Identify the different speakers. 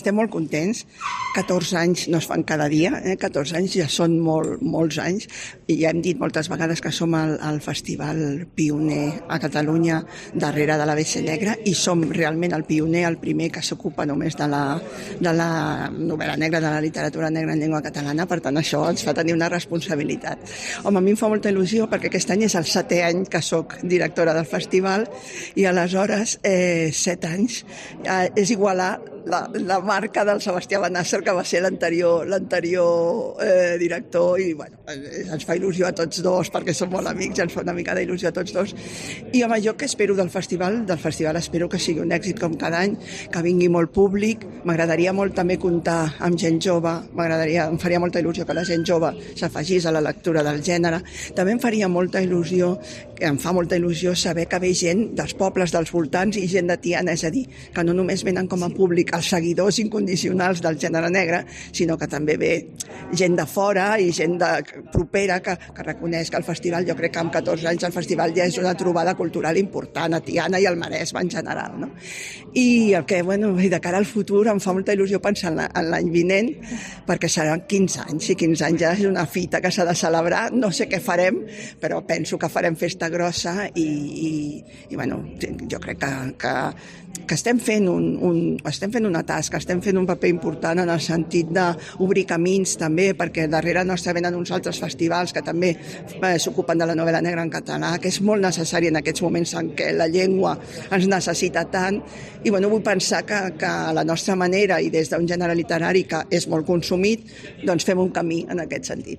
Speaker 1: Estem molt contents, 14 anys no es fan cada dia, 14 anys ja són molts anys, i ja hem dit moltes vegades que som el festival pioner a Catalunya darrere de l'ABC Negra, i som realment el pioner, el primer que s'ocupa només de la novel·la negra, de la literatura negra en llengua catalana. Per tant, això ens fa tenir una responsabilitat. Home, a mi em fa molta il·lusió perquè aquest any és el 7è any que soc directora del festival, i aleshores 7 anys és igualar la marca del Sebastià Benàsser, que va ser l'anterior director, i bueno, ens fa il·lusió a tots dos perquè som molt amics i ens fa una mica d'il·lusió a tots dos. I home, jo què espero del festival? Del festival espero que sigui un èxit com cada any, que vingui molt públic. M'agradaria molt també comptar amb gent jove, em faria molta il·lusió que la gent jove s'afegís a la lectura del gènere. També em faria molta il·lusió, em fa molta il·lusió saber que ve gent dels pobles dels voltants i gent de Tiana, és a dir, que no només venen com a públic els seguidors incondicionals del gènere negre, sinó que també ve gent de fora i gent propera que reconeix que el festival, jo crec que amb 14 anys el festival ja és una trobada cultural important a Tiana i al Maresme en general, no? I de cara al futur em fa molta il·lusió pensar en l'any vinent, perquè seran 15 anys, i 15 anys ja és una fita que s'ha de celebrar. No sé què farem, però penso que farem festa grossa i jo crec que estem fent una tasca, estem fent un paper important en el sentit d'obrir camins també, perquè darrere nostre venen uns altres festivals que també s'ocupen de la novel·la negra en català, que és molt necessari en aquests moments en què la llengua ens necessita tant, i vull pensar que a la nostra manera i des d'un gènere literari que és molt consumit, doncs fem un camí en aquest sentit.